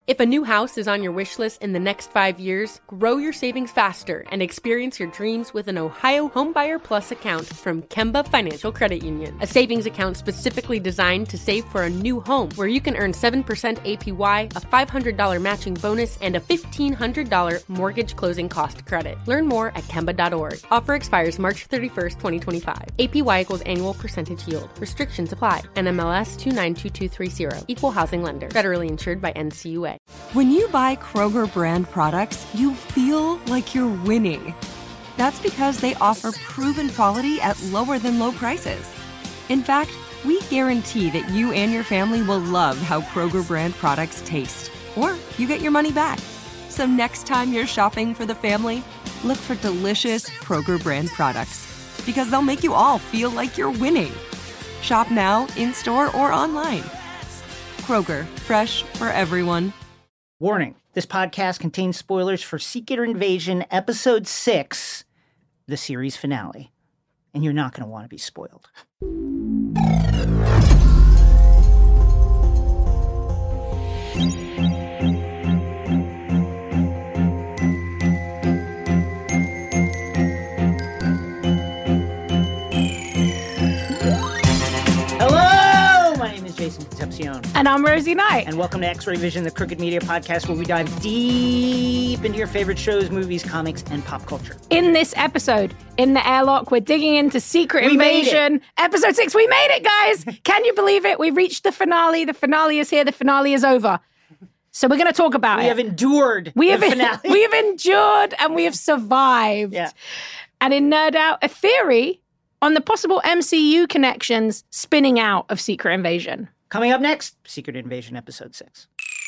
If a new house is on your wish list in the next 5 years, grow your savings faster and experience your dreams with an Ohio Homebuyer Plus account from Kemba Financial Credit Union. A savings account specifically designed to save for a new home where you can earn 7% APY, a $500 matching bonus, and a $1,500 mortgage closing cost credit. Learn more at Kemba.org. Offer expires March 31st, 2025. APY equals annual percentage yield. Restrictions apply. NMLS 292230. Equal housing lender. Federally insured by NCUA. When you buy Kroger brand products, you feel like you're winning. That's because they offer proven quality at lower than low prices. In fact, we guarantee that you and your family will love how Kroger brand products taste, or you get your money back. So next time you're shopping for the family, look for delicious Kroger brand products, because they'll make you all feel like you're winning. Shop now, in-store, or online. Kroger, fresh for everyone. Warning, this podcast contains spoilers for Secret Invasion Episode 6, the series finale. And you're not going to want to be spoiled. Jason Concepcion. And I'm Rosie Knight. And welcome to X-Ray Vision, the Crooked Media podcast, where we dive deep into your favorite shows, movies, comics, and pop culture. In this episode, in the airlock, we're digging into Secret Invasion. Episode 6. We made it, guys! Can you believe it? We reached the finale. The finale is here. The finale is over. So we're going to talk about it. We have endured the finale. We have endured and we have survived. Yeah. And in Nerd Out, a theory on the possible MCU connections spinning out of Secret Invasion. Coming up next, Secret Invasion Episode 6.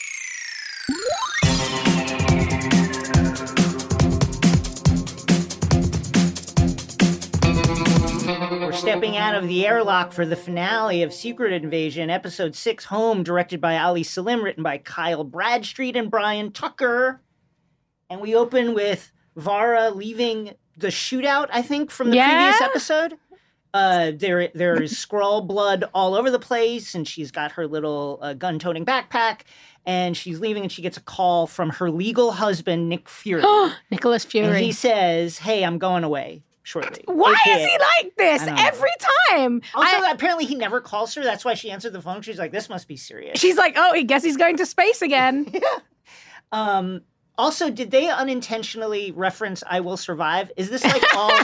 We're stepping out of the airlock for the finale of Secret Invasion Episode 6, Home, directed by Ali Salim, written by Kyle Bradstreet and Brian Tucker. And we open with Vara leaving the shootout, I think, from the previous episode. There is Skrull blood all over the place, and she's got her little gun-toting backpack, and she's leaving, and she gets a call from her legal husband, Nick Fury. Nicholas Fury. And he says, hey, I'm going away shortly. Why is he like this every time? Also, apparently he never calls her. That's why she answered the phone. She's like, this must be serious. She's like, oh, I guess he's going to space again. Yeah. Also, did they unintentionally reference I Will Survive? Is this like all...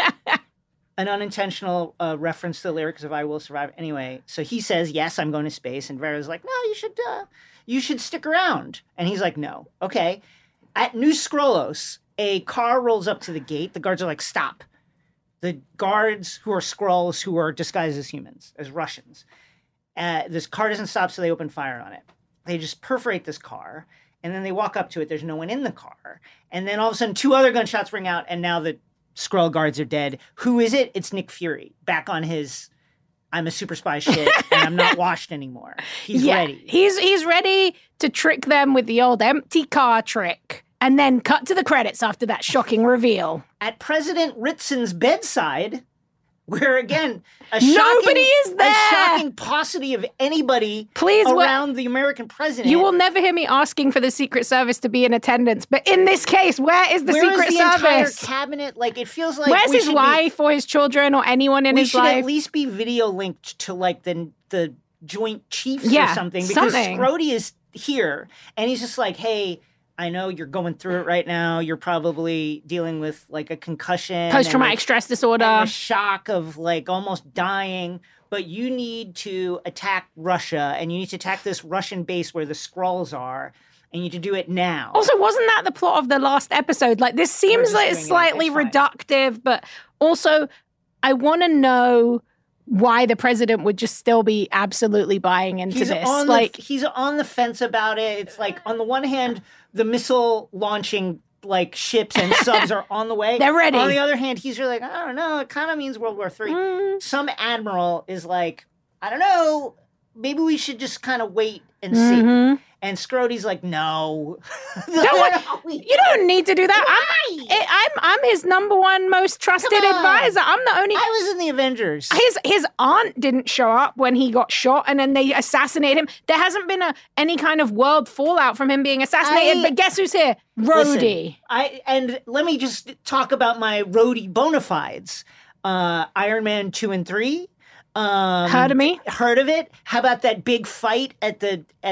an unintentional reference to the lyrics of I Will Survive. Anyway, so he says, yes, I'm going to space. And Vera's like, no, you should stick around. And he's like, no. Okay. At New Skrullos, a car rolls up to the gate. The guards are like, stop. The guards who are Skrulls, who are disguised as humans, as Russians. This car doesn't stop, so they open fire on it. They just perforate this car. And then they walk up to it. There's no one in the car. And then all of a sudden, 2 other gunshots ring out. And now the Skrull guards are dead. Who is it? It's Nick Fury. Back on his I'm a super spy shit and I'm not washed anymore. He's ready. He's ready to trick them with the old empty car trick. And then cut to the credits after that shocking reveal. At President Ritson's bedside, where again, nobody is there. A shocking paucity of anybody around the American president. You will never hear me asking for the Secret Service to be in attendance. But in this case, where is the Secret Service? Entire cabinet? Like, it feels like where's his wife or his children or anyone in his life? We should at least be video linked to like the Joint Chiefs or something, because Scrody is here and he's just like, hey, I know you're going through it right now. You're probably dealing with like a concussion. Post-traumatic stress disorder. And a shock of like almost dying. But you need to attack Russia and you need to attack this Russian base where the Skrulls are. And you need to do it now. Also, wasn't that the plot of the last episode? Like, this seems like it's slightly reductive, but also I want to know why the president would just still be absolutely buying into this. He's on the fence about it. It's like, on the one hand, the missile launching like ships and subs are on the way. They're ready. On the other hand, he's really like, I don't know. It kind of means World War III. Some admiral is like, I don't know. Maybe we should just kind of wait and see. And Scroty's like, no. You don't need to do that. I'm his number one most trusted advisor. I'm the only. I was in the Avengers. His aunt didn't show up when he got shot, and then they assassinated him. There hasn't been any kind of world fallout from him being assassinated. But guess who's here? Rhodey. And let me just talk about my Rhodey bona fides. Iron Man 2 and 3. Heard of me? Heard of it? How about that big fight at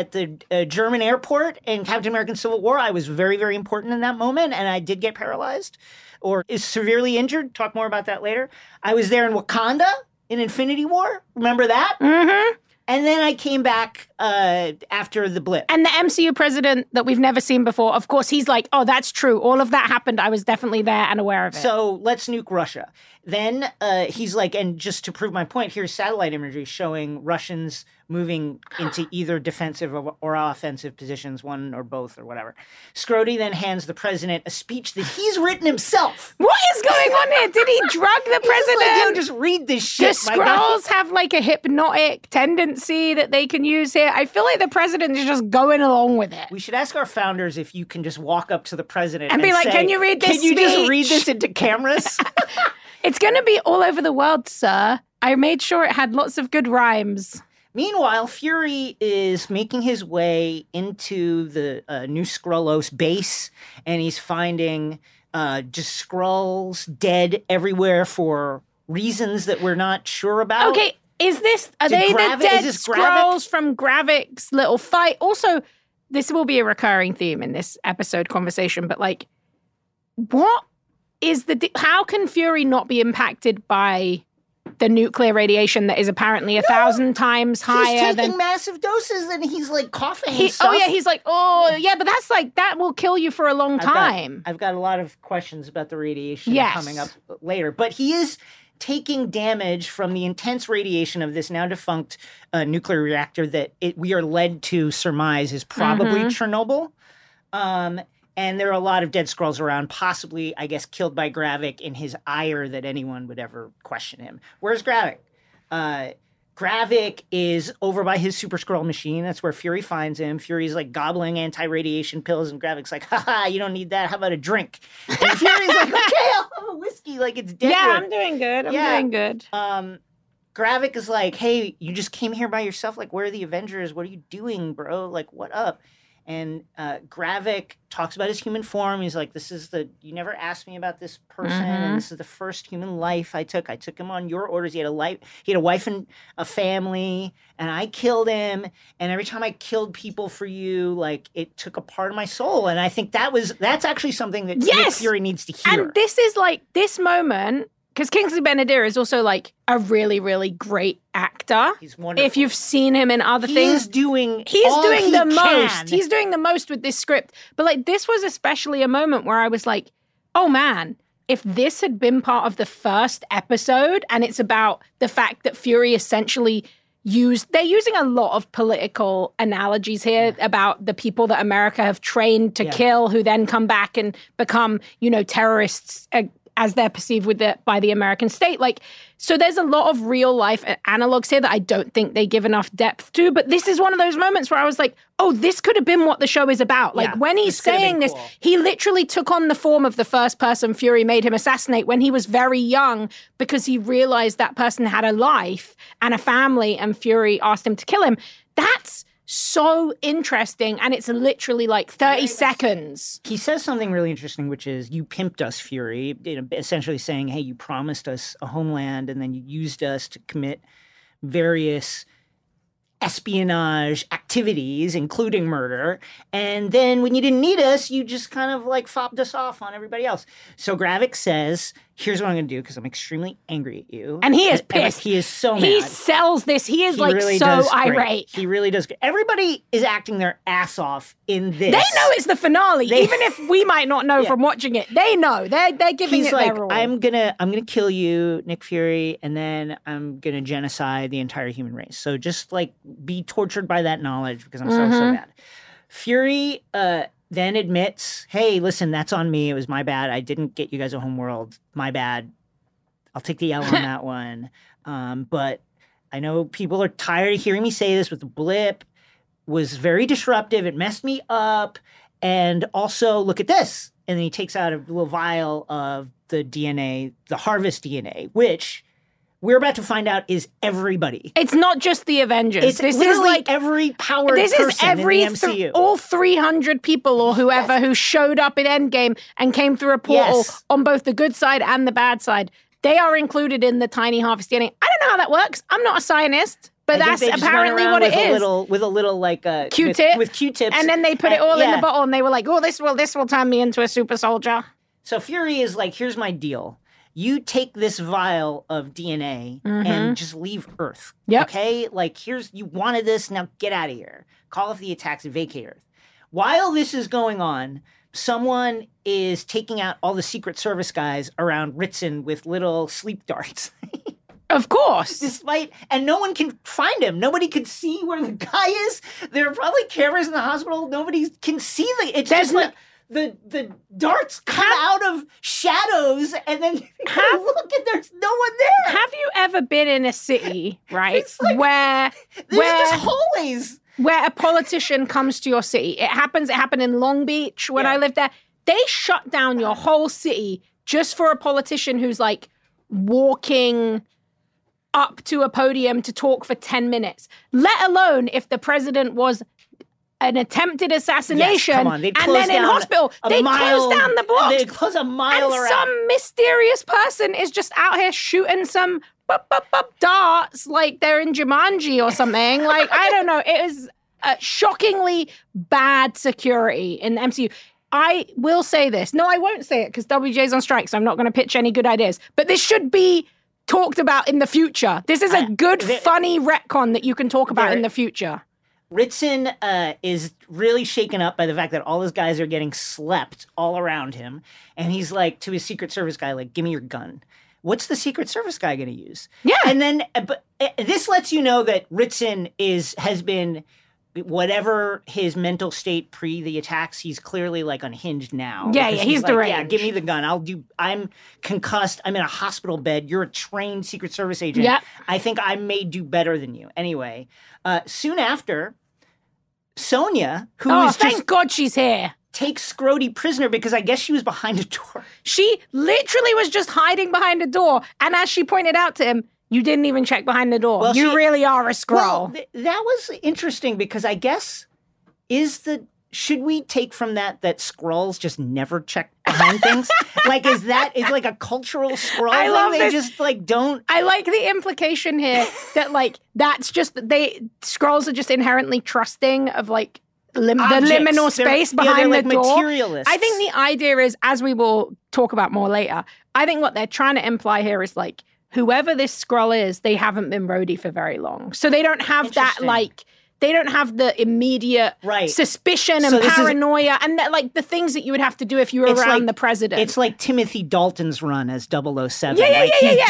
the German airport in Captain America: Civil War? I was very, very important in that moment, and I did get paralyzed or is severely injured. Talk more about that later. I was there in Wakanda in Infinity War. Remember that? Mm-hmm. And then I came back after the blip. And the MCU president that we've never seen before, of course, he's like, oh, that's true. All of that happened. I was definitely there and aware of it. So let's nuke Russia. Then he's like, and just to prove my point, here's satellite imagery showing Russians moving into either defensive or offensive positions, one or both or whatever. Scrody then hands the president a speech that he's written himself. What is going on here? Did he drug the president? Like, yo, just read this shit. Do Skrulls have like a hypnotic tendency that they can use here? I feel like the president is just going along with it. We should ask our founders if you can just walk up to the president and be like, say, can you read this Can you speech? just read this into cameras? It's going to be all over the world, sir. I made sure it had lots of good rhymes. Meanwhile, Fury is making his way into the New Skrullos base, and he's finding just Skrulls dead everywhere for reasons that we're not sure about. Okay, are they the dead Skrulls from Gravik's little fight? Also, this will be a recurring theme in this episode conversation, but like, what is how can Fury not be impacted by the nuclear radiation that is apparently 1,000 times higher He's taking massive doses and he's like coughing and stuff. Oh yeah, he's like, but that's like, that will kill you for a long time. I've got a lot of questions about the radiation coming up later, but he is taking damage from the intense radiation of this now defunct nuclear reactor that we are led to surmise is probably Chernobyl. And there are a lot of dead Skrulls around, possibly, I guess, killed by Gravik in his ire that anyone would ever question him. Where's Gravik? Gravik is over by his Super Skrull machine. That's where Fury finds him. Fury's like gobbling anti-radiation pills, and Gravik's like, haha, you don't need that. How about a drink? And Fury's like, okay, I'll have a whiskey. Like, it's dead. Yeah, I'm doing good. I'm doing good. Gravik is like, hey, you just came here by yourself? Like, where are the Avengers? What are you doing, bro? Like, what up? And Gravik talks about his human form. He's like, you never asked me about this person. And this is the first human life I took. I took him on your orders. He had a wife and a family, and I killed him. And every time I killed people for you, like, it took a part of my soul. And I think that's actually something that Nick Fury needs to hear. And this is like, this moment, because Kingsley Ben-Adir is also like a really, really great actor. He's wonderful. If you've seen him in other things. He's doing the most. He's doing the most with this script. But like, this was especially a moment where I was like, oh man, if this had been part of the first episode, and it's about the fact that Fury essentially they're using a lot of political analogies here about the people that America have trained to kill, who then come back and become, terrorists as they're perceived by the American state. Like, so there's a lot of real life analogs here that I don't think they give enough depth to. But this is one of those moments where I was like, oh, this could have been what the show is about. Like, when he's saying this, he literally took on the form of the first person Fury made him assassinate when he was very young, because he realized that person had a life and a family, and Fury asked him to kill him. That's so interesting, and it's literally like 30 seconds. He says something really interesting, which is, you pimped us, Fury, essentially saying, hey, you promised us a homeland, and then you used us to commit various espionage activities, including murder. And then when you didn't need us, you just kind of like fobbed us off on everybody else. So Gravik says, here's what I'm going to do, because I'm extremely angry at you. And he is pissed. He is so mad. He sells this. He is really so irate. He really does. Everybody is acting their ass off in this. They know it's the finale, even if we might not know from watching it. They know. They're giving it their all. I'm gonna kill you, Nick Fury, and then I'm gonna genocide the entire human race. So just like be tortured by that knowledge, because I'm so mad. Fury then admits, hey, listen, that's on me. It was my bad. I didn't get you guys a homeworld. My bad. I'll take the L on that one. But I know people are tired of hearing me say this with the blip. was very disruptive. It messed me up. And also, look at this. And then he takes out a little vial of the DNA, the Harvest DNA, which we're about to find out is everybody. It's not just the Avengers. This is like every powered person in the MCU. All 300 people or whoever who showed up in Endgame and came through a portal on both the good side and the bad side. They are included in the tiny Harvest DNA. I don't know how that works. I'm not a scientist. But that's apparently what it is. With a little like Q-tip. With Q-tips. And then they put it all in the bottle and they were like, oh, this will turn me into a super soldier. So Fury is like, here's my deal. You take this vial of DNA and just leave Earth. Yep. Okay? Like, you wanted this, now get out of here. Call off the attacks and vacate Earth. While this is going on, someone is taking out all the Secret Service guys around Ritson with little sleep darts. Of course. And no one can find him. Nobody can see where the guy is. There are probably cameras in the hospital. Nobody can see the darts come out of shadows and then look and there's no one there. Have you ever been in a city, right, like, where just hallways where a politician comes to your city? It happened in Long Beach when I lived there. They shut down your whole city just for a politician who's like walking up to a podium to talk for 10 minutes, let alone if the president was an attempted assassination and then in hospital. They close down the blocks. They close a mile around. Some mysterious person is just out here shooting some darts like they're in Jumanji or something. Like, I don't know. It is shockingly bad security in the MCU. I will say this. No, I won't say it because WJ's on strike, so I'm not going to pitch any good ideas. But this should be talked about in the future. This is a good, funny retcon that you can talk about in the future. Ritson is really shaken up by the fact that all his guys are getting slept all around him. And he's like, to his Secret Service guy, like, give me your gun. What's the Secret Service guy going to use? Yeah. And then, but this lets you know that Ritson has been, whatever his mental state pre the attacks, he's clearly like unhinged now. Yeah, he's like, deranged. Yeah, give me the gun. I'm concussed. I'm in a hospital bed. You're a trained Secret Service agent. Yep. I think I may do better than you. Anyway, soon after, Sonya, thank God she's here, takes Scrody prisoner because I guess she was behind a door. She literally was just hiding behind a door. And as she pointed out to him, you didn't even check behind the door. Well, you really are a Skrull. Well, that was interesting because I guess should we take from that Skrulls just never check behind things? Like, is like a cultural Skrull thing? They this. Just like don't. I like the implication here that like that's just Skrulls are just inherently trusting of like the liminal space behind the door. Materialists. I think the idea is, as we will talk about more later, I think what they're trying to imply here is like, whoever this Skrull is, they haven't been Rhodey for very long. So they don't have that, like, they don't have the immediate suspicion and paranoia and that, like, the things that you would have to do if you were around the president. It's like Timothy Dalton's run as 007. He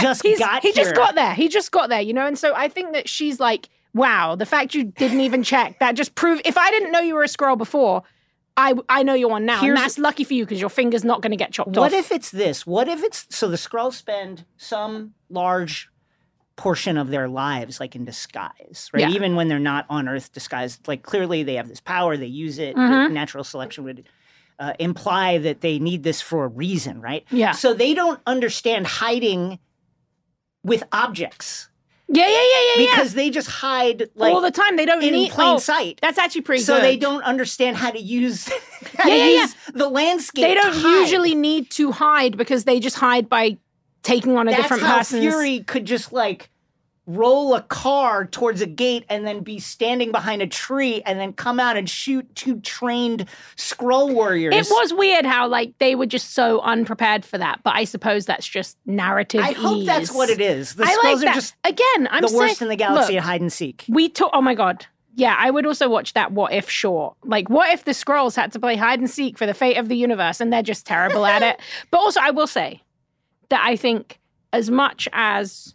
just got there, you know? And so I think that she's like, wow, the fact you didn't even check, that just proved, if I didn't know you were a Skrull before, I know you're one now, and that's lucky for you because your finger's not going to get chopped off. What if it's this? What if it's, so the Skrulls spend some large portion of their lives like in disguise, right? Yeah. Even when they're not on Earth disguised, like clearly they have this power, they use it. Natural selection would imply that they need this for a reason, right? Yeah. So they don't understand hiding with objects. Yeah. Because they just hide like all the time. They don't in plain sight. That's actually pretty good. So they don't understand how to use the landscape. They don't usually need to hide because they just hide by taking on a different person's. That's how Fury could just like roll a car towards a gate and then be standing behind a tree and then come out and shoot two trained Skrull warriors. It was weird how like they were just so unprepared for that, but I suppose that's just narrative I hope that's what it is. The Skrulls are just I'm the worst in the galaxy at hide and seek. Oh my God. Yeah, I would also watch that What If short. Like, what if the Skrulls had to play hide and seek for the fate of the universe and they're just terrible at it? But also, I will say that I think as much as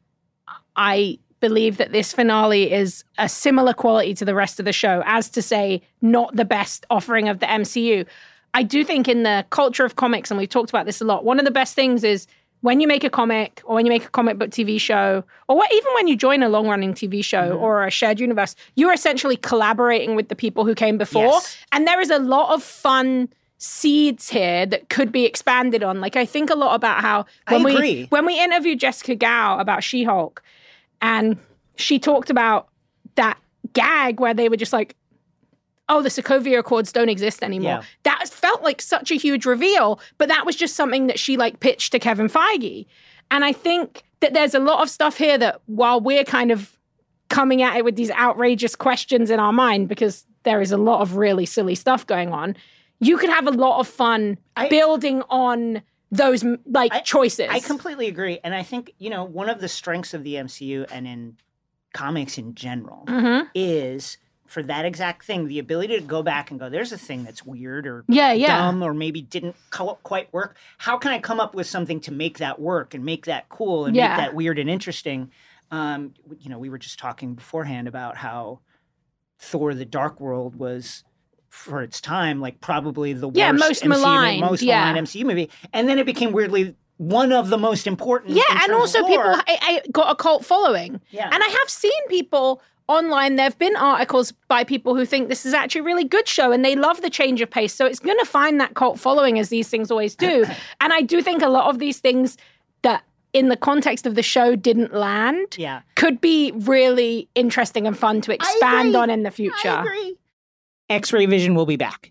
I believe that this finale is a similar quality to the rest of the show, as to say, not the best offering of the MCU, I do think in the culture of comics, and we've talked about this a lot, one of the best things is when you make a comic or when you make a comic book TV show, or even when you join a long-running TV show or a shared universe, you're essentially collaborating with the people who came before. Yes. And there is a lot of fun seeds here that could be expanded on. Like, I think a lot about how when we interviewed Jessica Gao about She-Hulk, and she talked about that gag where they were just like, oh, the Sokovia Accords don't exist anymore. Yeah. That felt like such a huge reveal, but that was just something that she like pitched to Kevin Feige. And I think that there's a lot of stuff here that while we're kind of coming at it with these outrageous questions in our mind, because there is a lot of really silly stuff going on, you could have a lot of fun building on those choices. I completely agree. And I think, one of the strengths of the MCU and in comics in general is for that exact thing, the ability to go back and go, there's a thing that's weird or dumb or maybe didn't quite work. How can I come up with something to make that work and make that cool and make that weird and interesting? We were just talking beforehand about how Thor: The Dark World was, for its time, like probably the worst most maligned MCU movie. And then it became weirdly one of the most important. Yeah, and also people got a cult following. Yeah. And I have seen people online, there have been articles by people who think this is actually a really good show and they love the change of pace. So it's going to find that cult following, as these things always do. And I do think a lot of these things that in the context of the show didn't land could be really interesting and fun to expand on in the future. I agree. X-Ray Vision will be back.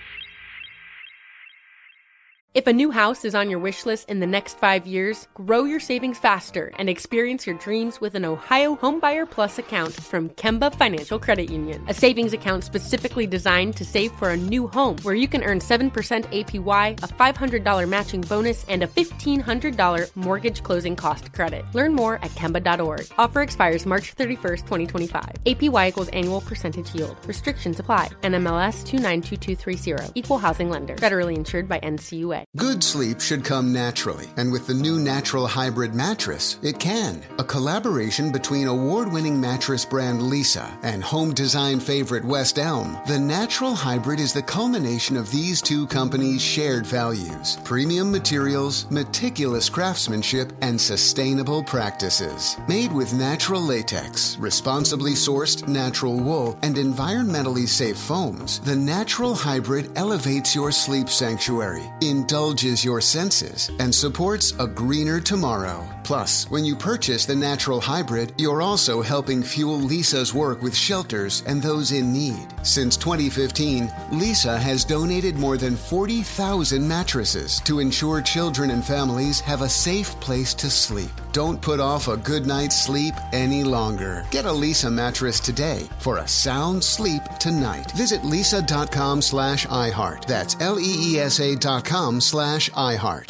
If a new house is on your wish list in the next 5 years, grow your savings faster and experience your dreams with an Ohio Homebuyer Plus account from Kemba Financial Credit Union. A savings account specifically designed to save for a new home, where you can earn 7% APY, a $500 matching bonus, and a $1,500 mortgage closing cost credit. Learn more at Kemba.org. Offer expires March 31st, 2025. APY equals annual percentage yield. Restrictions apply. NMLS 292230. Equal housing lender. Federally insured by NCUA. Good sleep should come naturally, and with the new Natural Hybrid mattress, it can. A collaboration between award-winning mattress brand Leesa and home design favorite West Elm, the Natural Hybrid is the culmination of these two companies' shared values: premium materials, meticulous craftsmanship, and sustainable practices. Made with natural latex, responsibly sourced natural wool, and environmentally safe foams, the Natural Hybrid elevates your sleep sanctuary, indulges your senses, and supports a greener tomorrow. Plus, when you purchase the Natural Hybrid, you're also helping fuel Leesa's work with shelters and those in need. Since 2015, Leesa has donated more than 40,000 mattresses to ensure children and families have a safe place to sleep. Don't put off a good night's sleep any longer. Get a Leesa mattress today for a sound sleep tonight. Visit leesa.com/iHeart. That's LEESA.com/iHeart.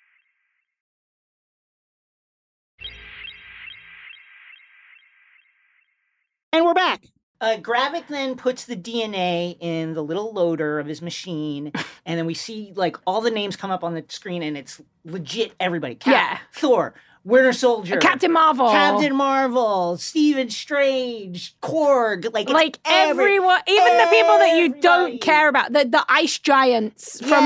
And we're back. Gravik then puts the DNA in the little loader of his machine, and then we see like all the names come up on the screen, and it's legit everybody. Thor, Winter Soldier, Captain Marvel, Stephen Strange, Korg, like everyone, even the people that you don't care about, the ice giants from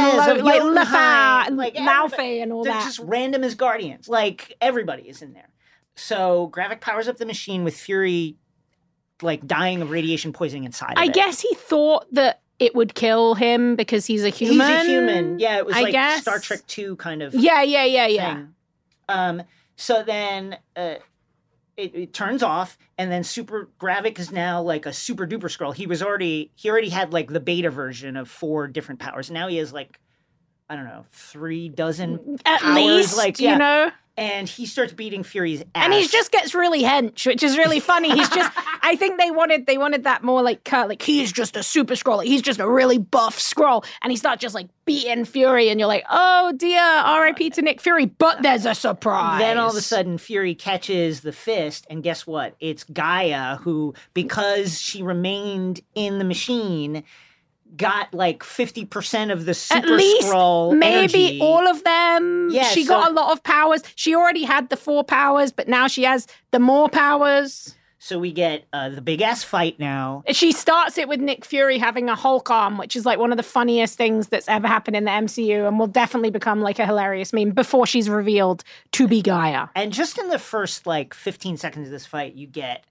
Laufey and all they're that. They're just random as Guardians. Like everybody is in there. So Gravik powers up the machine with Fury like dying of radiation poisoning inside of it. I guess he thought that it would kill him because he's a human. He's a human. Yeah, it was Star Trek 2 kind of Yeah. So then it turns off, and then Gravik is now like a super duper Skrull. He already had like the beta version of 4 different powers. Now he has like, I don't know, 3 dozen at powers, least, you know. And he starts beating Fury's ass. And he just gets really hench, which is really funny. He's just, I think they wanted that more like Kurt, like he's just a super Skrull. Like, he's just a really buff Skrull. And he's not just like beating Fury and you're like, oh dear, R.I.P. to Nick Fury. But there's a surprise. Then all of a sudden Fury catches the fist, and guess what? It's Gaia who, because she remained in the machine, got like 50% of the super At least, Skrull maybe energy. All of them. Yeah, she got a lot of powers. She already had the 4 powers, but now she has the more powers. So we get the big-ass fight now. She starts it with Nick Fury having a Hulk arm, which is like one of the funniest things that's ever happened in the MCU and will definitely become like a hilarious meme before she's revealed to be Gaia. And just in the first, like, 15 seconds of this fight, you get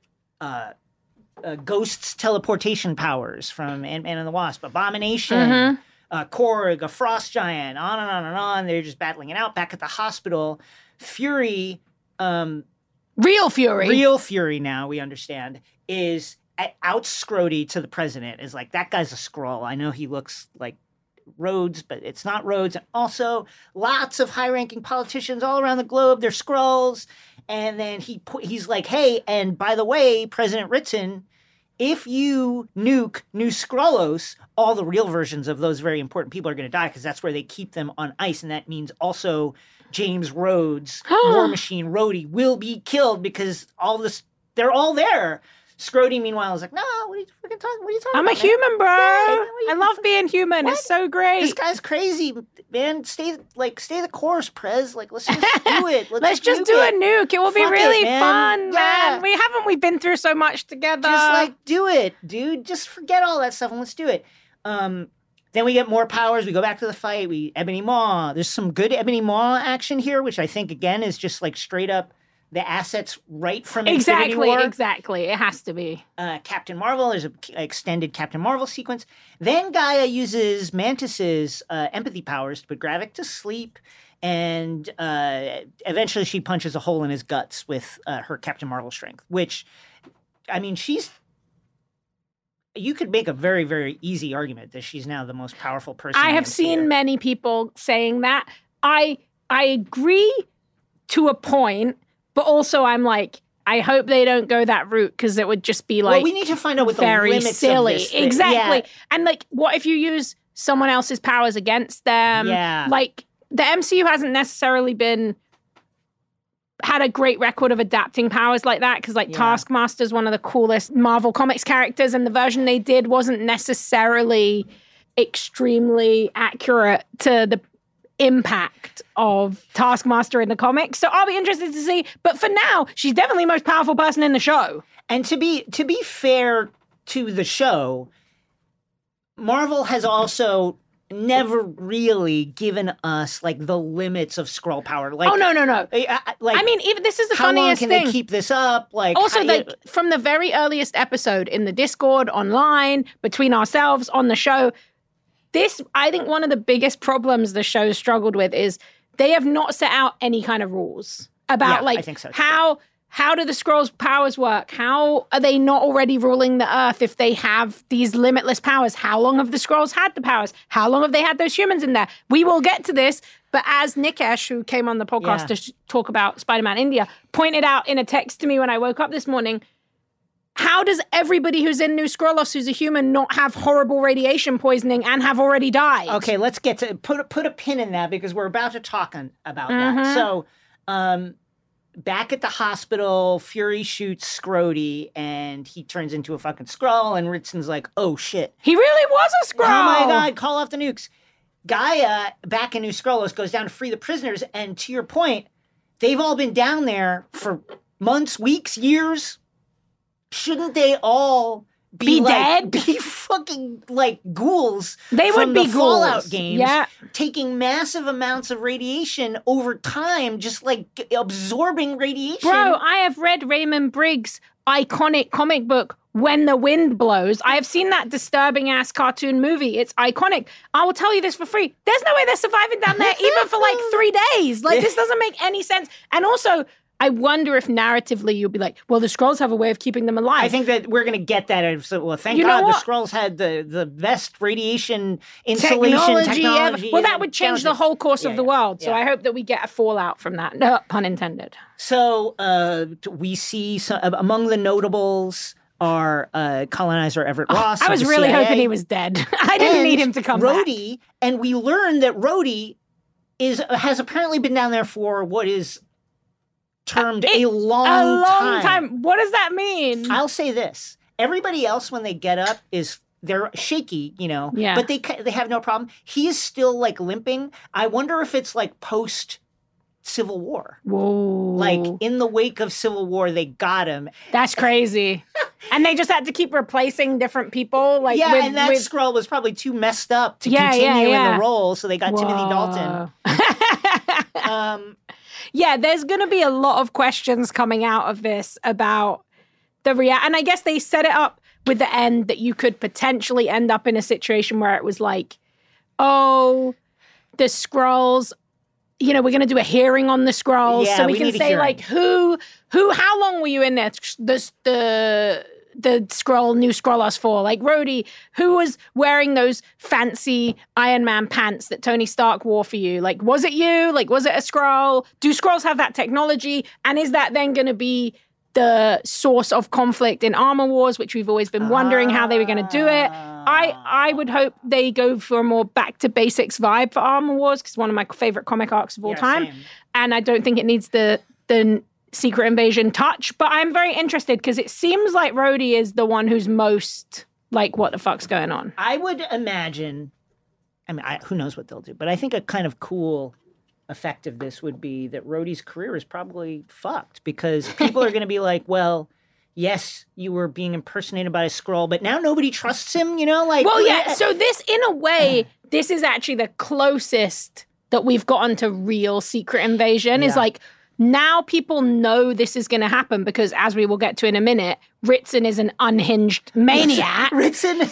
Ghost's teleportation powers from Ant-Man and the Wasp, Abomination, Korg, a Frost Giant, on and on and on. They're just battling it out back at the hospital. Fury... Real Fury now, we understand, is out Scrody to the president. Is like, that guy's a Skrull. I know he looks like Rhodes, but it's not Rhodes. And also, lots of high-ranking politicians all around the globe, they're Skrulls. And then he's like, hey, and by the way, President Ritson, if you nuke New Skrullos, all the real versions of those very important people are going to die because that's where they keep them on ice. And that means also James Rhodes, War Machine, Rhodey will be killed because all this, they're all there. Scrody, meanwhile, is like, no, what are you fucking talking? What are you talking I'm about? a human, bro. Yeah, I love being human. What? It's so great. This guy's crazy, man. Stay the course, Prez. Like, let's just do it. Let's just do a nuke. It will be Fuck really it, fun, yeah. man. We've been through so much together. Just like do it, dude. Just forget all that stuff and let's do it. Then we get more powers. We go back to the fight. Ebony Maw. There's some good Ebony Maw action here, which I think again is just like straight up the assets right from Infinity War. Exactly. It has to be. Captain Marvel. There's an extended Captain Marvel sequence. Then Gaia uses Mantis's empathy powers to put Gravik to sleep. And eventually she punches a hole in his guts with her Captain Marvel strength, which, I mean, you could make a very, very easy argument that she's now the most powerful person. I have seen many people saying that. I agree to a point, but also I'm like, I hope they don't go that route because it would just be like, well, we need to find out what the limits silly. of this thing. Exactly. Yeah. And like, what if you use someone else's powers against them? Yeah. Like, the MCU hasn't necessarily had a great record of adapting powers like that because Taskmaster is one of the coolest Marvel Comics characters, and the version they did wasn't necessarily extremely accurate to the impact of Taskmaster in the comics. So I'll be interested to see. But for now, she's definitely the most powerful person in the show. And to be fair to the show, Marvel has also never really given us like the limits of Skrull power. Like, oh no! Like, I mean, even this is the how funniest long can thing. they keep this up? Like, also, from the very earliest episode in the Discord, online, between ourselves, on the show, I think one of the biggest problems the show struggled with is they have not set out any kind of rules about I think so too. How do the Skrulls' powers work? How are they not already ruling the Earth if they have these limitless powers? How long have the Skrulls had the powers? How long have they had those humans in there? We will get to this, but as Nikesh, who came on the podcast to talk about Spider-Man India, pointed out in a text to me when I woke up this morning, how does everybody who's in New Skrullos who's a human not have horrible radiation poisoning and have already died? Okay, let's get to put a pin in that because we're about to talk about that. So, back at the hospital, Fury shoots Scrody, and he turns into a fucking Skrull, and Ritson's like, oh, shit. He really was a Skrull! Oh, my God, call off the nukes. Gaia, back in New Skrullos, goes down to free the prisoners, and to your point, they've all been down there for months, weeks, years. Shouldn't they all be dead? Be fucking like ghouls. They from would be the Fallout ghouls. games, taking massive amounts of radiation over time, just like absorbing radiation. Bro, I have read Raymond Briggs' iconic comic book, When the Wind Blows. I have seen that disturbing ass cartoon movie. It's iconic. I will tell you this for free. There's no way they're surviving down there even for like 3 days. Like, this doesn't make any sense. And also, I wonder if narratively you'll be like, well, the Skrulls have a way of keeping them alive. I think that we're going to get that. Well, thank God the Skrulls had the best radiation insulation technology. Well, that would change the whole course of the world. So I hope that we get a fallout from that. No, pun intended. So we see among the notables are colonizer Everett Ross. I was really hoping he was dead. I didn't need him to come Rhodey, back. And we learned that Rhodey has apparently been down there for what is termed a long time. What does that mean? I'll say this. Everybody else, when they get up, they're shaky, but they have no problem. He is still like limping. I wonder if it's like post Civil War. Whoa. Like, in the wake of Civil War, they got him. That's crazy. And they just had to keep replacing different people. Like, and that Skrull was probably too messed up to continue in the role, so they got Timothy Dalton. Yeah, there's going to be a lot of questions coming out of this about the and I guess they set it up with the end that you could potentially end up in a situation where it was like, oh, the Skrulls, we're going to do a hearing on the Skrulls, so we can say like how long were you in there? The new Skrullos for, like, Rhodey, who was wearing those fancy Iron Man pants that Tony Stark wore for you? Like, was it you? Like, was it a Skrull? Do Skrulls have that technology? And is that then going to be the source of conflict in Armor Wars, which we've always been wondering how they were going to do it? I would hope they go for a more back to basics vibe for Armor Wars, because it's one of my favorite comic arcs of all time. Same. And I don't think it needs the Secret Invasion touch, but I'm very interested because it seems like Rhodey is the one who's most like, what the fuck's going on? I would imagine, who knows what they'll do, but I think a kind of cool effect of this would be that Rhodey's career is probably fucked, because people are going to be like, well, yes, you were being impersonated by a Skrull, but now nobody trusts him, like. Well, yeah, so this, in a way, this is actually the closest that we've gotten to real Secret Invasion, is like, now people know this is going to happen because, as we will get to in a minute, Ritson is an unhinged maniac. Ritson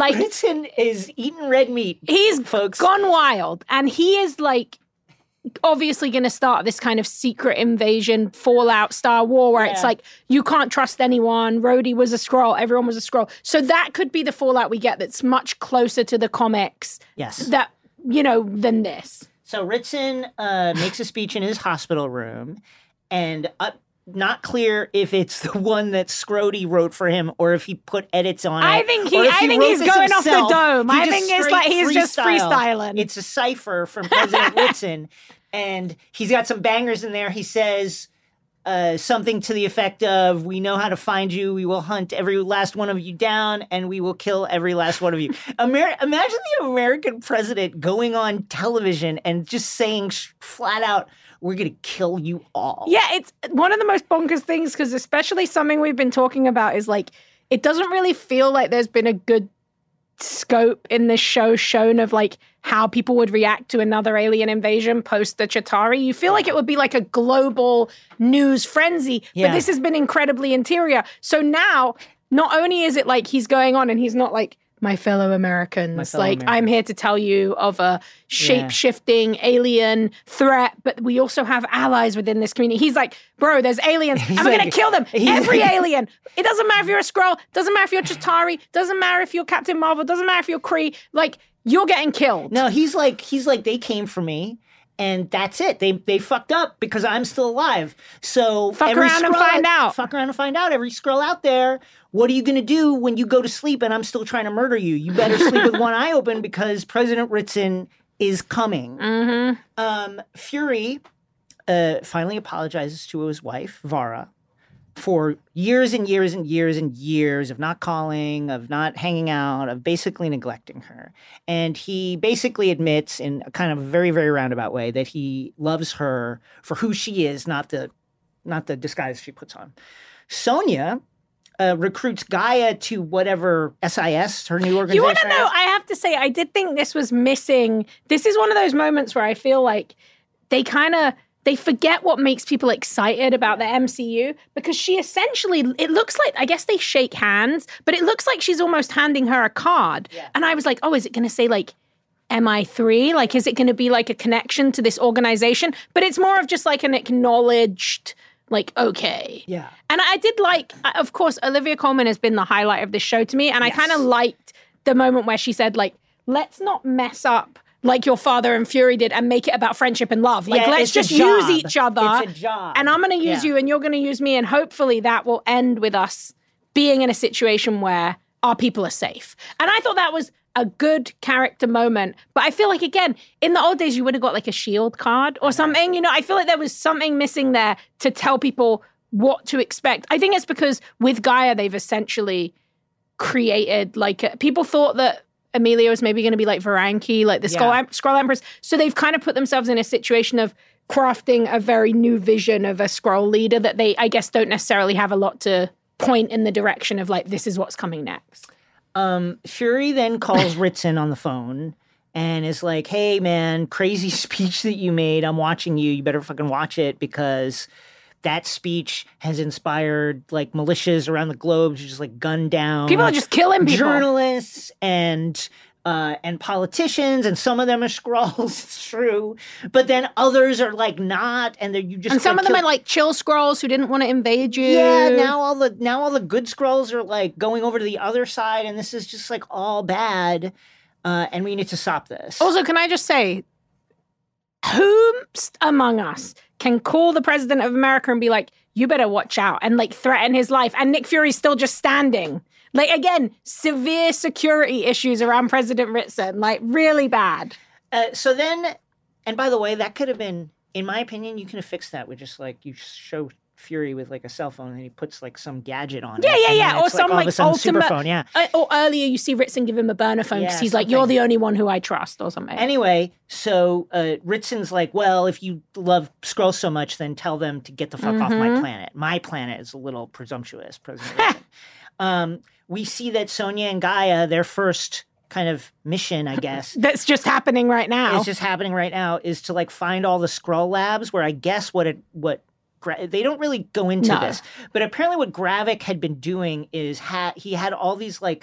is eating red meat. He's folks gone wild, and he is like obviously going to start this kind of Secret Invasion Fallout Star War where it's like you can't trust anyone. Rhodey was a Skrull. Everyone was a Skrull. So that could be the fallout we get. That's much closer to the comics. Yes. That than this. So Ritson makes a speech in his hospital room, and not clear if it's the one that Scrody wrote for him or if he put edits on it. I think he's going off the dome. I think it's like he's just freestyling. It's a cipher from President Ritson, and he's got some bangers in there. He says something to the effect of, "We know how to find you. We will hunt every last one of you down, and we will kill every last one of you." Imagine the American president going on television and just saying flat out, "We're going to kill you all." Yeah, it's one of the most bonkers things, because especially something we've been talking about is like, it doesn't really feel like there's been a good scope in this show shown of like how people would react to another alien invasion post the Chitauri. You feel like it would be like a global news frenzy, but this has been incredibly interior. So now, not only is it like he's going on and he's not like, my fellow Americans, I'm here to tell you of a shape-shifting alien threat, but we also have allies within this community. He's like, bro, there's aliens, and we're going to kill them. Every alien. It doesn't matter if you're a Skrull, doesn't matter if you're Chitauri, doesn't matter if you're Captain Marvel, doesn't matter if you're Kree, like, you're getting killed. No, he's like, they came for me. And that's it. They fucked up because I'm still alive. So fuck around and find out. Fuck around and find out. Every Skrull out there, what are you going to do when you go to sleep and I'm still trying to murder you? You better sleep with one eye open because President Ritson is coming. Mm-hmm. Fury finally apologizes to his wife, Vara, for years and years and years and years of not calling, of not hanging out, of basically neglecting her. And he basically admits in a kind of very, very roundabout way that he loves her for who she is, not the disguise she puts on. Sonya recruits Gaia to whatever SIS, her new organization. You want to know, I have to say, I did think this was missing. This is one of those moments where I feel like they forget what makes people excited about the MCU, because she essentially, it looks like, I guess they shake hands, but it looks like she's almost handing her a card. Yeah. And I was like, oh, is it going to say like MI3? Like, is it going to be like a connection to this organization? But it's more of just like an acknowledged, like, okay. Yeah. And I did like, of course, Olivia Colman has been the highlight of this show to me. And I kind of liked the moment where she said, like, let's not mess up like your father and Fury did and make it about friendship and love. Like, let's just use each other. It's a job. And I'm going to use you and you're going to use me. And hopefully that will end with us being in a situation where our people are safe. And I thought that was a good character moment. But I feel like, again, in the old days, you would have got like a shield card or something. You know, I feel like there was something missing there to tell people what to expect. I think it's because with Gaia, they've essentially created like, people thought that Amelia was maybe going to be like Varanki, like the Skrull Empress. So they've kind of put themselves in a situation of crafting a very new vision of a Skrull leader that they, I guess, don't necessarily have a lot to point in the direction of like, this is what's coming next. Fury then calls Ritson on the phone and is like, hey, man, crazy speech that you made. I'm watching you. You better fucking watch it because that speech has inspired like militias around the globe to just like gun down. People are just killing people. Journalists and politicians, and some of them are Skrulls, it's true. But then others are like not, and you just and some of them are like chill Skrulls who didn't want to invade you. Yeah, now all the good Skrulls are like going over to the other side, and this is just like all bad. And we need to stop this. Also, can I just say, whom among us can call the president of America and be like, you better watch out, and like threaten his life? And Nick Fury's still just standing. Like, again, severe security issues around President Ritson, like really bad. So then, and by the way, that could have been, in my opinion, you could have fixed that with just like, you show Fury with like a cell phone and he puts like some gadget on it. Yeah. Or some like ultimate superphone, yeah. Or earlier you see Ritson give him a burner phone because he's like, you're the only one who I trust or something. Anyway, so Ritson's like, well, if you love Skrulls so much, then tell them to get the fuck off my planet. My planet is a little presumptuous, President Ritson. We see that Sonya and Gaia, their first kind of mission, I guess. That's just happening right now. It's just happening right now, is to like find all the Skrull labs where I guess they don't really go into this, but apparently what Gravik had been doing is he had all these like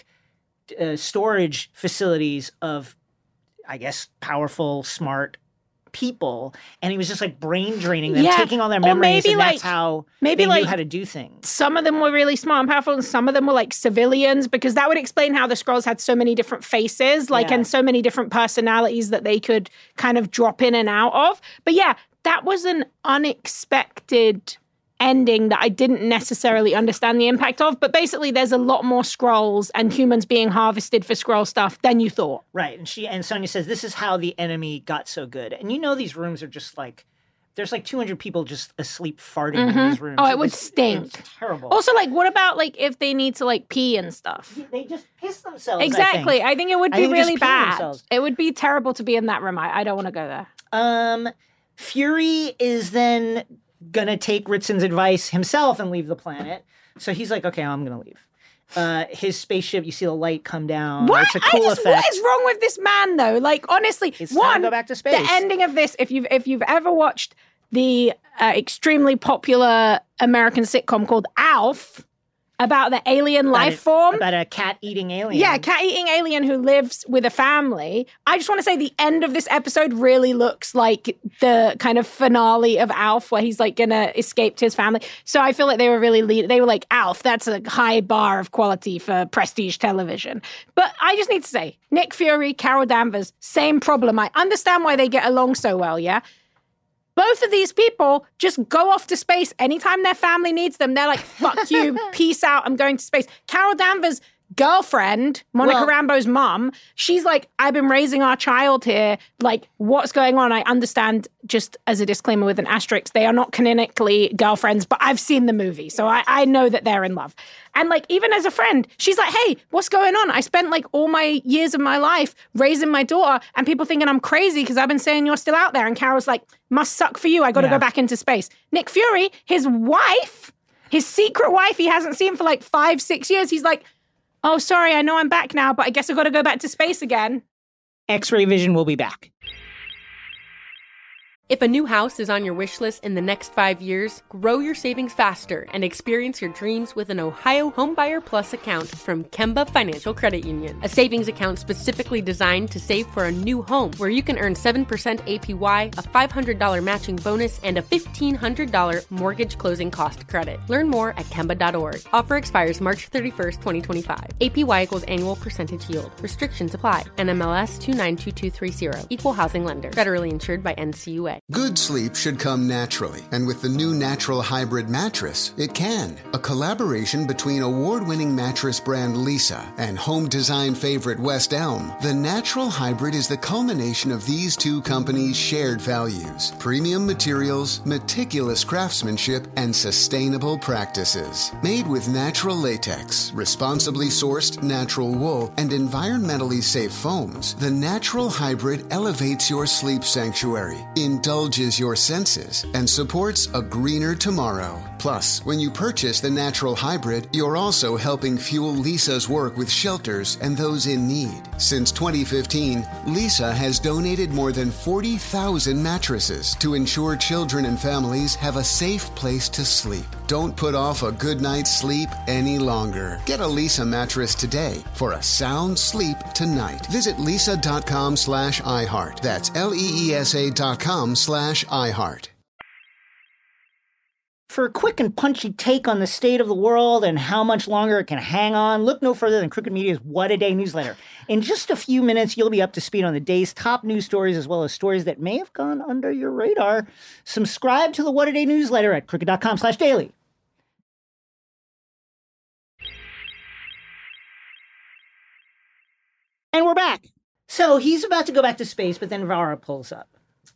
storage facilities of, I guess, powerful, smart people, and he was just like brain draining them, taking all their memories, and that's how they knew how to do things. Some of them were really smart and powerful, and some of them were like civilians, because that would explain how the Skrulls had so many different faces, and so many different personalities that they could kind of drop in and out of. But yeah, that was an unexpected ending that I didn't necessarily understand the impact of. But basically, there's a lot more Skrulls and humans being harvested for Skrull stuff than you thought. Right. And Sonya says, this is how the enemy got so good. And you know these rooms are just like, there's like 200 people just asleep farting in these rooms. Oh, it would stink. It's terrible. Also, like, what about like if they need to like pee and stuff? They just piss themselves. Exactly. I think it would be really bad. It would be terrible to be in that room. I don't want to go there. Fury is then gonna take Ritson's advice himself and leave the planet. So he's like, okay, I'm gonna leave. His spaceship, you see the light come down. What? It's a cool effect. What is wrong with this man, though? Like, honestly, it's time to go back to space. The ending of this, if you've ever watched the extremely popular American sitcom called Alf, about the alien life form. About a cat-eating alien. Yeah, cat-eating alien who lives with a family. I just want to say the end of this episode really looks like the kind of finale of Alf, where he's like going to escape to his family. So I feel like they were they were like, Alf, that's a high bar of quality for prestige television. But I just need to say, Nick Fury, Carol Danvers, same problem. I understand why they get along so well, yeah? Both of these people just go off to space anytime their family needs them. They're like, fuck you, peace out, I'm going to space. Carol Danvers' girlfriend, Monica Rambeau's mom, she's like, I've been raising our child here. Like, what's going on? I understand, just as a disclaimer with an asterisk, they are not canonically girlfriends, but I've seen the movie, so I know that they're in love. And like, even as a friend, she's like, hey, what's going on? I spent like all my years of my life raising my daughter, and people thinking I'm crazy because I've been saying you're still out there. And Carol's like, must suck for you. I got to go back into space. Nick Fury, his wife, his secret wife he hasn't seen for like 5-6 years, he's like, oh, sorry, I know I'm back now, but I guess I've got to go back to space again. X-Ray Vision will be back. If a new house is on your wish list in the next 5 years, grow your savings faster and experience your dreams with an Ohio Homebuyer Plus account from Kemba Financial Credit Union. A savings account specifically designed to save for a new home, where you can earn 7% APY, a $500 matching bonus, and a $1,500 mortgage closing cost credit. Learn more at Kemba.org. Offer expires March 31st, 2025. APY equals annual percentage yield. Restrictions apply. NMLS 292230. Equal housing lender. Federally insured by NCUA. Good sleep should come naturally, and with the new Natural Hybrid mattress, it can. A collaboration between award-winning mattress brand Leesa and home design favorite West Elm, the Natural Hybrid is the culmination of these two companies' shared values: premium materials, meticulous craftsmanship, and sustainable practices. Made with natural latex, responsibly sourced natural wool, and environmentally safe foams, the Natural Hybrid elevates your sleep sanctuary in indulges your senses and supports a greener tomorrow. Plus, when you purchase the natural hybrid, you're also helping fuel Lisa's work with shelters and those in need. Since 2015, Lisa has donated more than 40,000 mattresses to ensure children and families have a safe place to sleep. Don't put off a good night's sleep any longer. Get a Lisa mattress today for a sound sleep tonight. Visit lisa.com/iHeart. That's LEESA.com/iHeart. For a quick and punchy take on the state of the world and how much longer it can hang on, look no further than Crooked Media's What a Day newsletter. In just a few minutes, you'll be up to speed on the day's top news stories as well as stories that may have gone under your radar. Subscribe to the What a Day newsletter at crooked.com/daily. And we're back. So he's about to go back to space, but then Vara pulls up.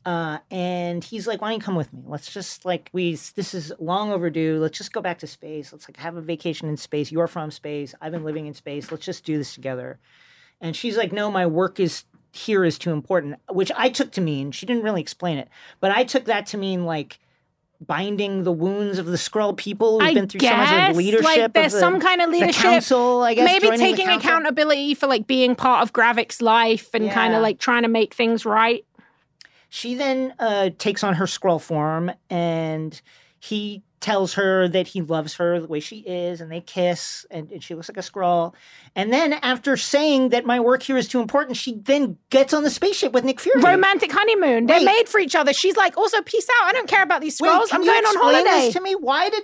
And he's like, why don't you come with me? Let's just this is long overdue. Let's just go back to space. Let's have a vacation in space. You're from space. I've been living in space. Let's just do this together. And she's like, no, my work is too important, which I took to mean, she didn't really explain it, but I took that to mean like binding the wounds of the Skrull people who've been through so much of leadership. Like there's some kind of leadership. The council, I guess. Maybe taking accountability for like being part of Gravik's life and kind of like trying to make things right. She then takes on her Skrull form, and he tells her that he loves her the way she is, and they kiss, and she looks like a Skrull. And then after saying that my work here is too important, she then gets on the spaceship with Nick Fury. Romantic honeymoon. They're made for each other. She's like, also, peace out. I don't care about these Skrulls. I'm going on holiday. This to me?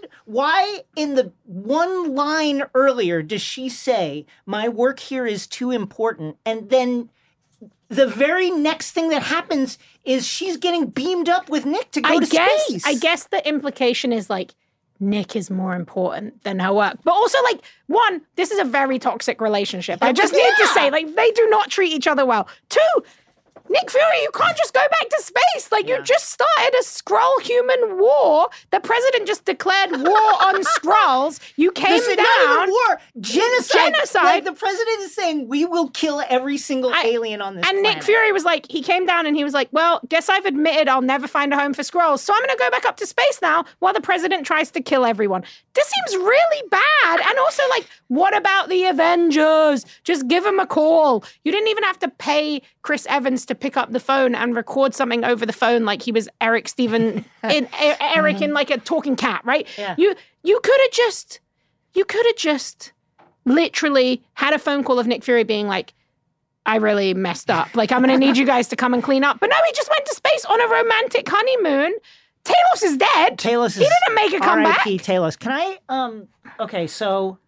Why in the one line earlier does she say, my work here is too important, and then the very next thing that happens is she's getting beamed up with Nick to go to space. I guess the implication is like, Nick is more important than her work. But also, like, one, this is a very toxic relationship. I just need to say, like, they do not treat each other well. Two, Nick Fury, you can't just go back to space. Like, you just started a Skrull-human war. The president just declared war on Skrulls. You came down. Not even war. Genocide. Like, the president is saying, we will kill every single alien on this planet. And Nick Fury was like, he came down and he was like, well, guess I've admitted I'll never find a home for Skrulls, so I'm going to go back up to space now while the president tries to kill everyone. This seems really bad. And also, like, what about the Avengers? Just give them a call. You didn't even have to pay Chris Evans to pick up the phone and record something over the phone like he was Eric in like a talking cat, right? Yeah. You could have just literally had a phone call of Nick Fury being like, I really messed up. Like, I'm going to need you guys to come and clean up. But no, he just went to space on a romantic honeymoon. Talos is dead. He didn't make a comeback. R.I.P. Talos. Can I, okay, so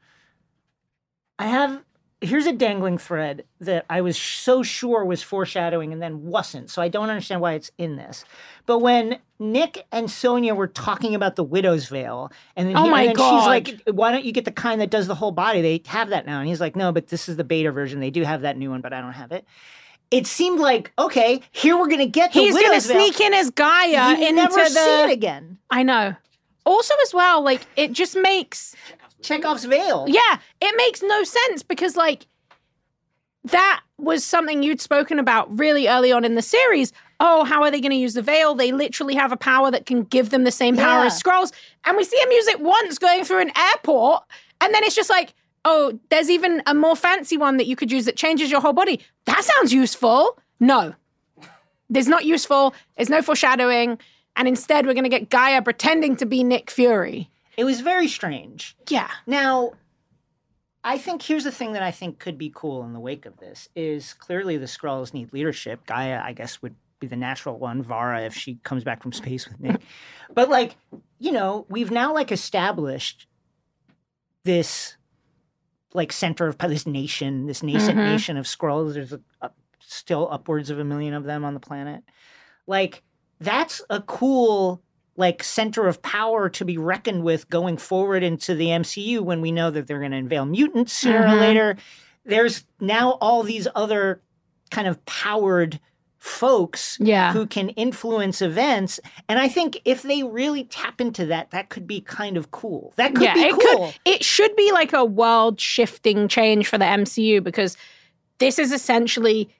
here's a dangling thread that I was so sure was foreshadowing and then wasn't. So I don't understand why it's in this. But when Nick and Sonya were talking about the Widow's Veil, and then, she's like, why don't you get the kind that does the whole body? They have that now. And he's like, no, but this is the beta version. They do have that new one, but I don't have it. It seemed like, okay, here we're going to get the Widow's Veil. He's going to sneak in as Gaia you never see it again. I know. Also as well, like, it just makes... Chekhov's veil. Yeah, it makes no sense because, like, that was something you'd spoken about really early on in the series. Oh, how are they going to use the veil? They literally have a power that can give them the same power as Skrulls. And we see him use it once going through an airport, and then it's just like, oh, there's even a more fancy one that you could use that changes your whole body. That sounds useful. No. There's not useful. There's no foreshadowing. And instead, we're going to get Gaia pretending to be Nick Fury. It was very strange. Yeah. Now, I think here's the thing that I think could be cool in the wake of this is clearly the Skrulls need leadership. Gaia, I guess, would be the natural one. Vara, if she comes back from space with Nick. But, like, you know, we've now, like, established this, like, center of this nation, this nascent nation of Skrulls. There's still upwards of 1 million of them on the planet. Like, that's a cool... like center of power to be reckoned with going forward into the MCU when we know that they're going to unveil mutants sooner or later. There's now all these other kind of powered folks who can influence events. And I think if they really tap into that, that could be kind of cool. That could be cool. It should be like a world-shifting change for the MCU because this is essentially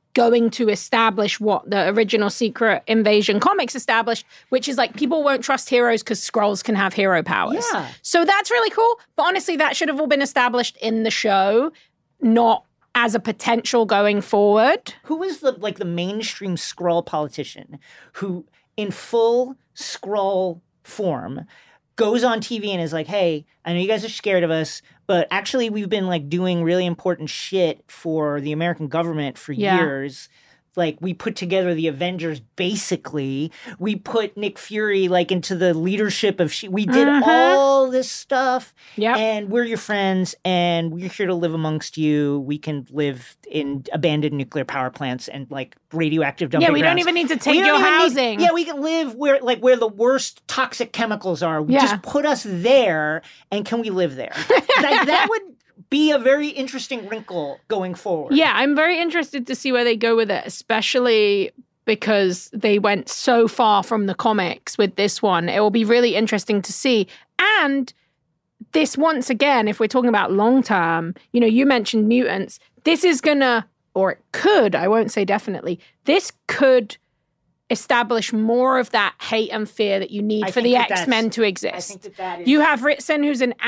going to establish what the original Secret Invasion comics established, which is like people won't trust heroes because Skrulls can have hero powers. Yeah. So that's really cool. But honestly, that should have all been established in the show, not as a potential going forward. Who was the mainstream Skrull politician who, in full Skrull form, goes on TV and is like, hey, I know you guys are scared of us, but actually we've been like doing really important shit for the American government for years. Like, we put together the Avengers, basically. We put Nick Fury, like, into the leadership of... We did all this stuff. Yep. And we're your friends, and we're here to live amongst you. We can live in abandoned nuclear power plants and, like, radioactive dumping Yeah, we grounds. don't even need to take your housing. We can live where the worst toxic chemicals are. Just put us there, and can we live there? that would... be a very interesting wrinkle going forward. Yeah, I'm very interested to see where they go with it, especially because they went so far from the comics with this one. It will be really interesting to see. And this, once again, if we're talking about long term, you mentioned mutants. This is gonna, or it could, I won't say definitely, this could establish more of that hate and fear that you need for the X-Men to exist. I think that is... You have Ritson, who's an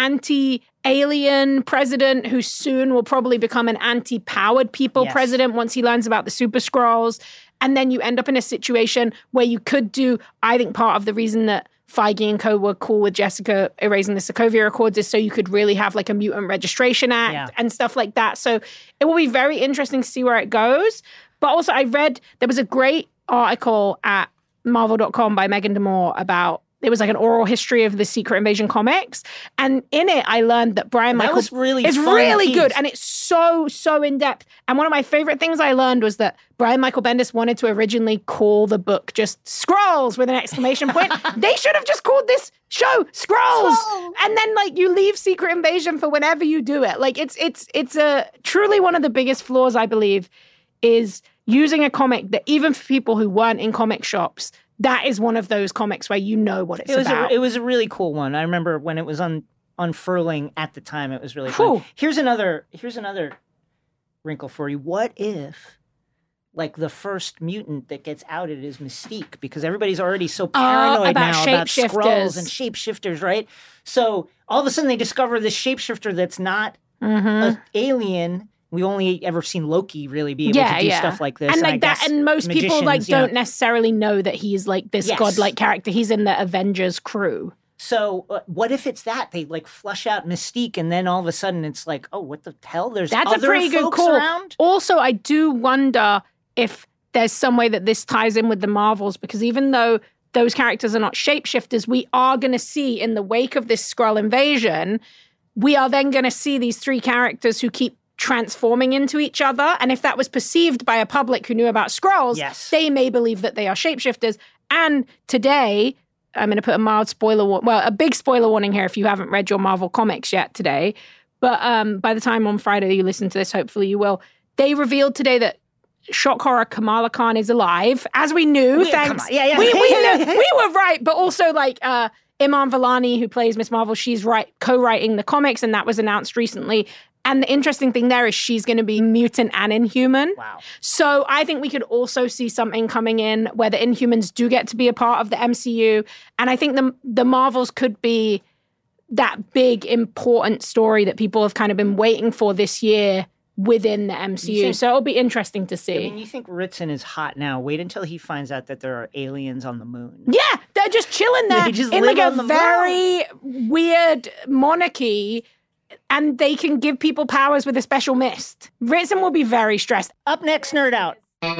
anti-alien president who soon will probably become an anti-powered people president once he learns about the Super Skrulls. And then you end up in a situation where you could do, I think part of the reason that Feige and co were cool with Jessica erasing the Sokovia Accords is so you could really have like a Mutant Registration Act and stuff like that. So it will be very interesting to see where it goes. But also I read, there was a great article at Marvel.com by Megan DeMore about, it was like an oral history of the Secret Invasion comics. And in it, I learned that Brian Michael was really is fun really piece. good. And it's so in-depth. And one of my favorite things I learned was that Brian Michael Bendis wanted to originally call the book just Skrulls with an exclamation point. They should have just called this show Skrulls. And then like you leave Secret Invasion for whenever you do it. Like it's a truly one of the biggest flaws, I believe, is using a comic that even for people who weren't in comic shops, that is one of those comics where you know what it's about. It was a really cool one. I remember when it was unfurling at the time, it was really fun. Here's another wrinkle for you. What if, like, the first mutant that gets outed is Mystique? Because everybody's already so paranoid now about Skrulls and shapeshifters, right? So all of a sudden they discover this shapeshifter that's not an alien. We've only ever seen Loki really be able to do stuff like this. And like that, and most people like don't necessarily know that he's like this godlike character. He's in the Avengers crew. So what if it's that? They like flush out Mystique and then all of a sudden it's like, oh, what the hell? That's a pretty good call. Around? Also, I do wonder if there's some way that this ties in with the Marvels, because even though those characters are not shapeshifters, we are going to see in the wake of this Skrull invasion, we are then going to see these three characters who keep transforming into each other. And if that was perceived by a public who knew about Skrulls, they may believe that they are shapeshifters. And today, I'm going to put a mild a big spoiler warning here if you haven't read your Marvel comics yet today. But by the time on Friday you listen to this, hopefully you will. They revealed today that shock horror Kamala Khan is alive, as we knew. Thanks. We knew, we were right. But also like Iman Vellani, who plays Miss Marvel, she's co-writing the comics, and that was announced recently. And the interesting thing there is she's going to be mutant and Inhuman. Wow. So I think we could also see something coming in where the Inhumans do get to be a part of the MCU. And I think the Marvels could be that big, important story that people have kind of been waiting for this year within the MCU. So it'll be interesting to see. I mean, you think Ritson is hot now. Wait until he finds out that there are aliens on the moon. Yeah, they're just chilling there in like a very weird monarchy. And they can give people powers with a special mist. Ritson will be very stressed. Up next, Nerd Out.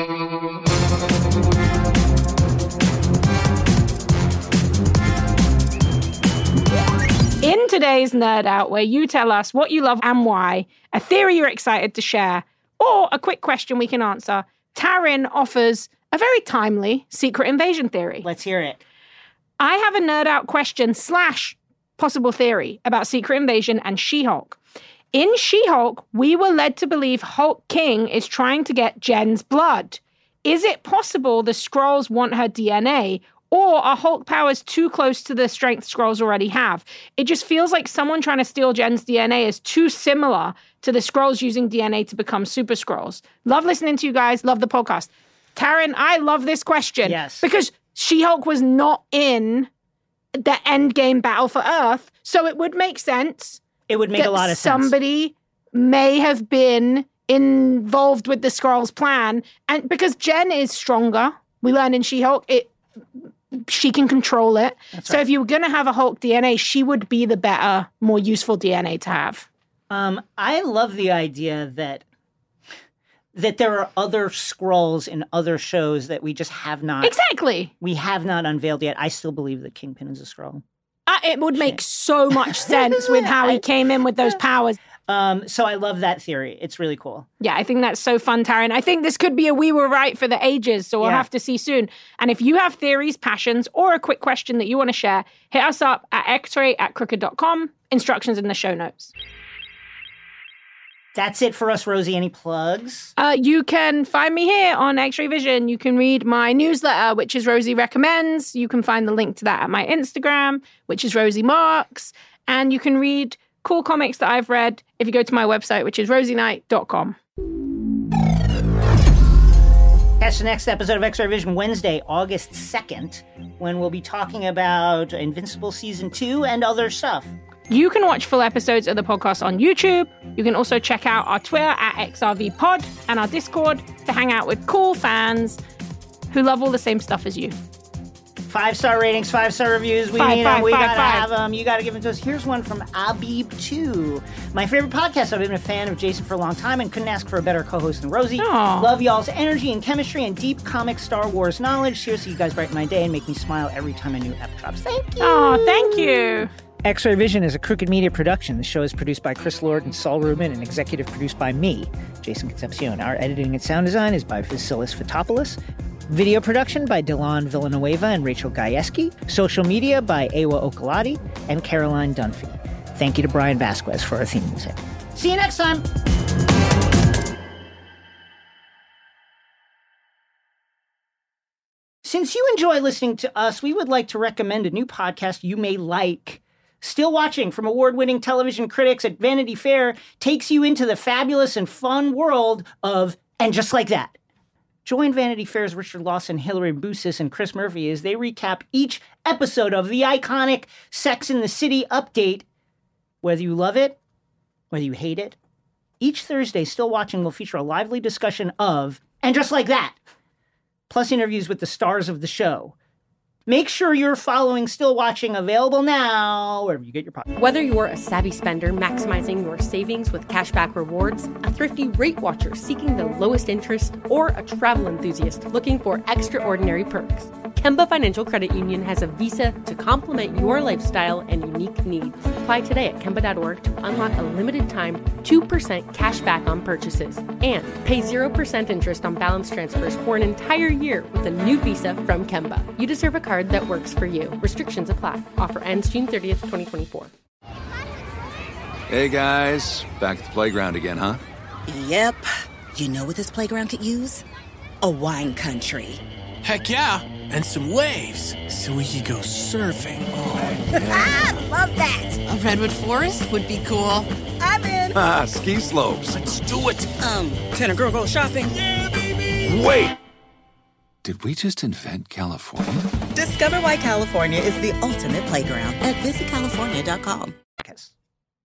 In today's Nerd Out, where you tell us what you love and why, a theory you're excited to share, or a quick question we can answer, Taryn offers a very timely Secret Invasion theory. Let's hear it. I have a Nerd Out question / possible theory about Secret Invasion and She-Hulk. In She-Hulk, we were led to believe Hulk King is trying to get Jen's blood. Is it possible the Skrulls want her DNA, Or are Hulk powers too close to the strength Skrulls already have? It just feels like someone trying to steal Jen's DNA is too similar to the Skrulls using DNA to become Super Skrulls. Love listening to you guys. Love the podcast. Taryn, I love this question. Yes. Because She-Hulk was not in the Endgame battle for Earth, so it would make sense. It would make a lot of sense. Somebody may have been involved with the Skrulls' plan, and because Jen is stronger, we learn in She-Hulk, she can control it. So if you were going to have a Hulk DNA, she would be the better, more useful DNA to have. I love the idea that there are other Skrulls in other shows that we just have not. Exactly. We have not unveiled yet. I still believe that Kingpin is a Skrull. It would make so much sense with how he came in with those powers. So I love that theory. It's really cool. Yeah, I think that's so fun, Taryn. I think this could be a We Were Right for the ages, so we'll have to see soon. And if you have theories, passions, or a quick question that you want to share, hit us up at xray@crooked.com. Instructions in the show notes. That's it for us, Rosie. Any plugs? You can find me here on X-Ray Vision. You can read my newsletter, which is Rosie Recommends. You can find the link to that at my Instagram, which is Rosie Marks. And you can read cool comics that I've read if you go to my website, which is rosieknight.com. Catch the next episode of X-Ray Vision Wednesday, August 2nd, when we'll be talking about Invincible Season 2 and other stuff. You can watch full episodes of the podcast on YouTube. You can also check out our Twitter at XRVPod and our Discord to hang out with cool fans who love all the same stuff as you. 5-star ratings, 5-star reviews. We need them. We gotta have them. You gotta give them to us. Here's one from Abib2. My favorite podcast. I've been a fan of Jason for a long time and couldn't ask for a better co-host than Rosie. Aww. Love y'all's energy and chemistry and deep comic Star Wars knowledge. Seriously, you guys brighten my day and make me smile every time a new ep drops. Thank you. Oh, thank you. X-Ray Vision is a Crooked Media production. The show is produced by Chris Lord and Saul Rubin and executive produced by me, Jason Concepcion. Our editing and sound design is by Vasilis Fotopoulos. Video production by Dylan Villanueva and Rachel Gajewski. Social media by Ewa Okalati and Caroline Dunphy. Thank you to Brian Vasquez for our theme music. See you next time! Since you enjoy listening to us, we would like to recommend a new podcast you may like. Still Watching from award-winning television critics at Vanity Fair takes you into the fabulous and fun world of And Just Like That. Join Vanity Fair's Richard Lawson, Hillary Busis, and Chris Murphy as they recap each episode of the iconic Sex and the City update. Whether you love it, whether you hate it, each Thursday, Still Watching will feature a lively discussion of And Just Like That, plus interviews with the stars of the show. Make sure you're following Still Watching, available now wherever you get your podcast. Whether you're a savvy spender maximizing your savings with cashback rewards, a thrifty rate watcher seeking the lowest interest, or a travel enthusiast looking for extraordinary perks, Kemba Financial Credit Union has a visa to complement your lifestyle and unique needs. Apply today at Kemba.org to unlock a limited time 2% cash back on purchases and pay 0% interest on balance transfers for an entire year with a new visa from Kemba. You deserve a card that works for you. Restrictions apply. Offer ends June 30th, 2024. Hey guys, back at the playground again, huh? Yep. You know what this playground could use? A wine country. Heck yeah, and some waves, so we could go surfing. Oh, yeah. Ah, love that. A redwood forest would be cool. I'm in. Ah, ski slopes. Let's do it. Can a girl go shopping? Yeah, baby. Wait! Did we just invent California? Discover why California is the ultimate playground at visitcalifornia.com.